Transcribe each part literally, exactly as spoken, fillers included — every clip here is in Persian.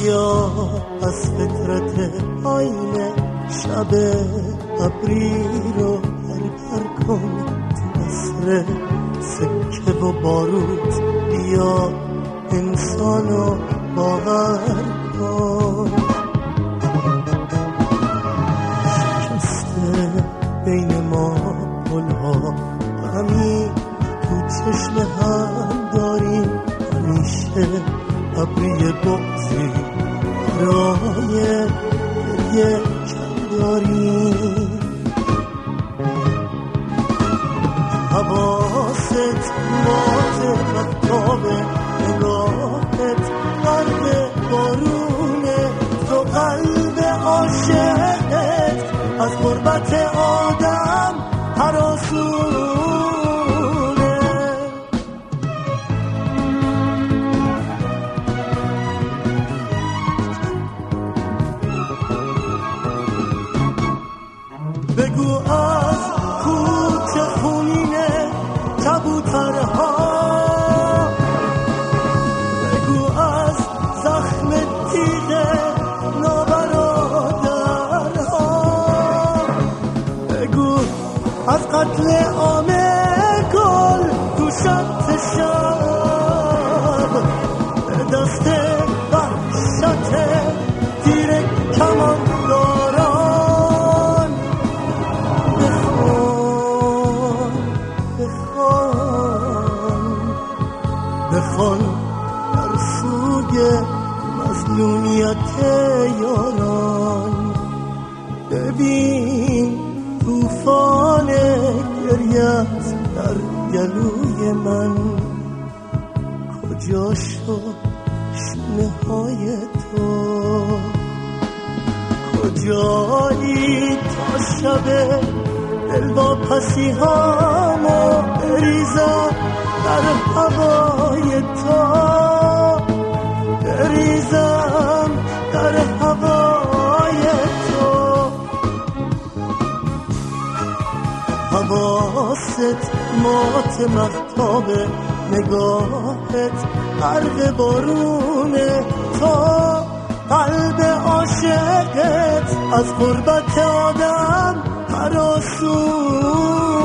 بیا از فطرت آینه شب ابری رو پرپر کن تو عصر سکه و باروت بیا انسانو باور کن شکسته بین ما پلها غمی تو چشم هم داریم همیشه ابری بغضی برای گریه کم داریم حواست مات مفتاب نگاهت قلب بارونه تو قلب عاشقت از غربت آدم هراسونه بگو از کوچه خونینه کبوترها بگو از زخم تیغ نابرادرها بگو از قتل عام گل تو شب شب دست وحشت تیر کمان داران بخوان بخوان بخوان در سوی مظلومیت یاران ببین توفان گریت در گلوی من کجا شد شونه های تو کجایی تا شب دلواپسی هامو بریزم در هوای تو بریزم در هوای تو حواست مات مفتاب نگاهت غرق بارونه تو قلب عاشقت از غربت آدم هراسونه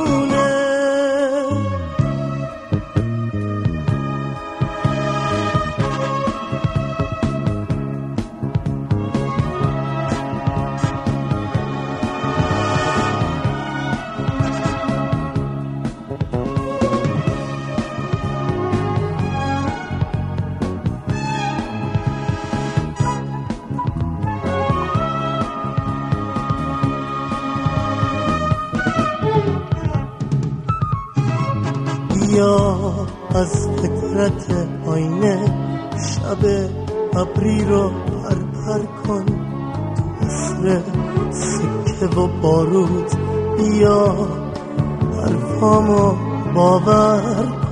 بیا از فطرت آینه شب ابری رو پرپر کن تو عصر سکه و بارود بیا حرفامو باور